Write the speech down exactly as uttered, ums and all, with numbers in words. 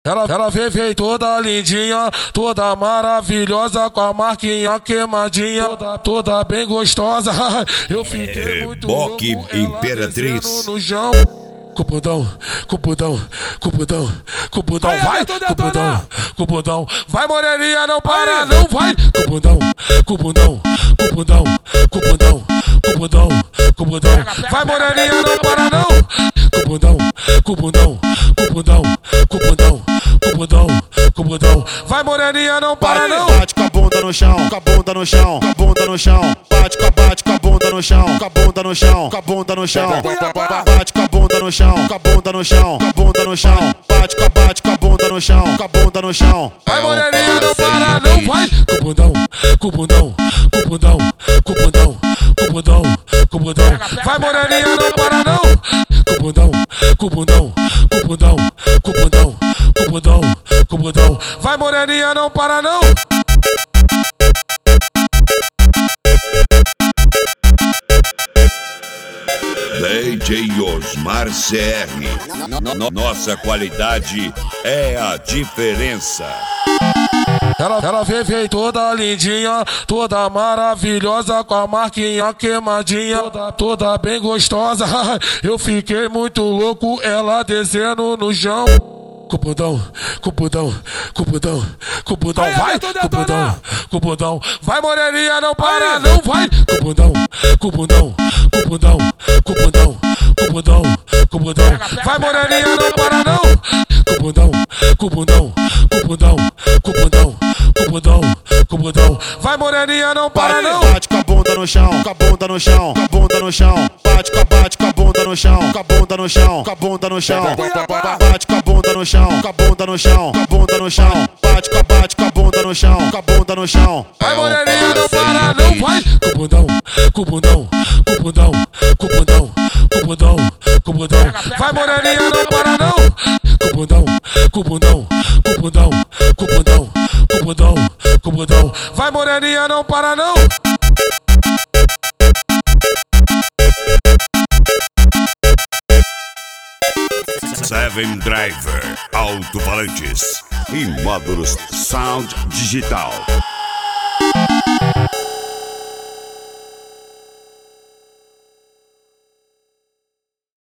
Ela, ela veio, veio toda lindinha, toda maravilhosa, com a marquinha queimadinha, toda, toda bem gostosa. Eu fiquei é, muito Boque louco, Imperatriz. no chão. Cupudão, cupudão, cupudão, cupudão, vai, cupudão, cupudão, vai moreninha, não para, não vai, cupudão, cupudão, cupudão, cupudão, cupudão, cupudão, vai moreninha, não para, não, cupudão, cupudão, cupudão, cupudão, cupudão, cupudão, vai moreninha, não para, não. Bate com a bunda no chão, com a bunda no chão, com a bunda no chão, bate com a bate com a bunda no chão, com a bunda no chão, com a bunda no chão, bate com a bunda no chão, com a bunda no chão, com a bunda no chão, bate com a bate com a bunda no chão, com a bunda no chão. Vai moreninha, não para, não vai. Cupudão, cupudão, cupudão, cupudão, cupudão, cupudão, vai moreninha, não para, não. Cupudão, cupudão, cupudão, cupudão, cupudão, cupudão, vai moreninha, não para, não. D J Osmar C R. Nossa qualidade é a diferença. Ela, ela veio, veio toda lindinha, toda maravilhosa, com a marquinha queimadinha, toda, toda bem gostosa. Eu fiquei muito louco, ela descendo no chão. Cupudão, cupudão, cupudão, cupudão, vai, cupudão, cupudão, vai moreninha, não para, não vai, cupudão, cupudão, cupudão, cupudão, cupudão, cupudão, vai moreninha, não para, não, cupudão, cupudão, cupudão, cupudão, cupudão, cupudão, vai moreninha, não para, não. Bate com a bunda no chão, com a bunda no chão, com a bunda no chão, bate com a bate com a bunda no chão, com a bunda no chão, com a bunda no chão, bate com a bunda no chão, com a bunda no chão, com a bunda no chão, bate com a bate com a bunda no chão, com a bunda no chão. Vai moreninha, não para, não vai. Cupudão, cupudão, cupudão, cupudão, cupudão, cupudão, vai moreninha, não para, não. Cupudão, cupudão, cupudão, cupudão, cupudão, cupudão, vai moreninha, não para, não. Seven Driver, alto-falantes e módulos Sound Digital.